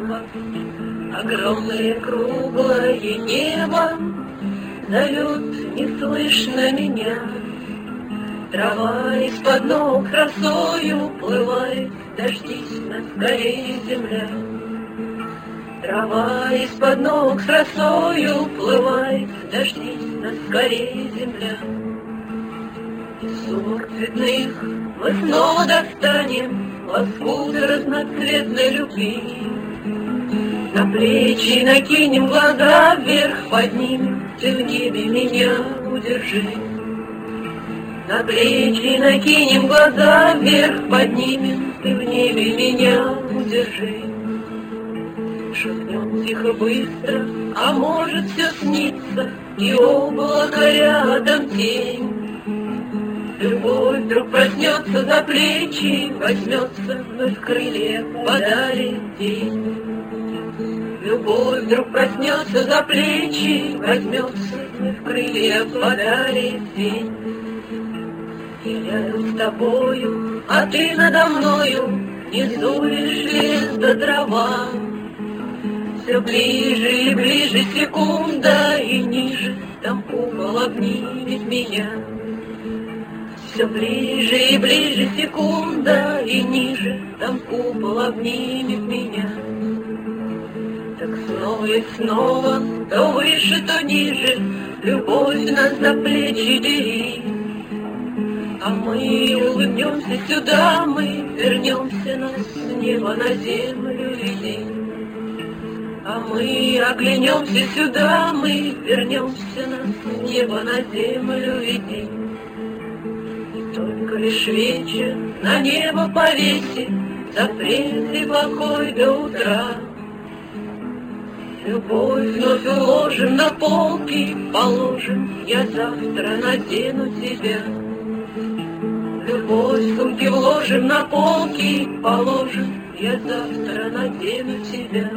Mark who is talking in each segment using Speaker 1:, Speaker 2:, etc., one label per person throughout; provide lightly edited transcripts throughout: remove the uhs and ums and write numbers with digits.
Speaker 1: снова огромное круглое небо зовет неслышно меня. Трава из-под ног росою уплывает, дождись нас скорее, земля. Трава из-под ног с росою уплывает, дождись нас скорее, земля. Из сумок цветных мы снова достанем лоскуты разноцветной любви. На плечи накинем, глаза вверх поднимем, ты в небе меня удержи. На плечи накинем, глаза вверх поднимем, ты в небе меня удержи. Шагнем тихо быстро, а может все снится, и облако рядом тень. Любовь вдруг проснется за плечи, возьмется вновь в крылья, подарит день. Любовь вдруг проснется за плечи, возьмется вновь в крылья, подарит день. Я рядом с тобою, а ты надо мною, внизу лишь лес да трава. Все ближе и ближе секунда, и ниже там купол обнимет меня. Все ближе и ближе секунда, и ниже там купол обнимет меня. Так снова и снова, то выше, то ниже, любовь нас за плечи дери. А мы улыбнемся сюда, мы вернемся, нас с неба на землю веди. А мы оглянемся сюда, мы вернемся, нас с неба на землю веди. И только лишь вечер на небо повесит запрет и покой до утра. Любовь вновь уложим на полки, положим, я завтра надену тебя. Любовь в сумки вложим на полки, положим, я завтра надену тебя.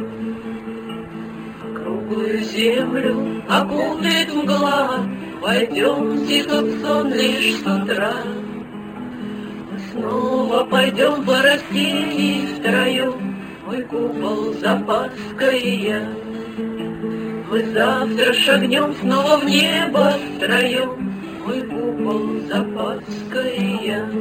Speaker 1: Круглую землю окутает мгла, войдем тихо в сон лишь с утра. Мы снова пойдем по растении втроем, мой купол, запаска и я. Мы завтра шагнем снова в небо втроем, мой купол, запаска и я.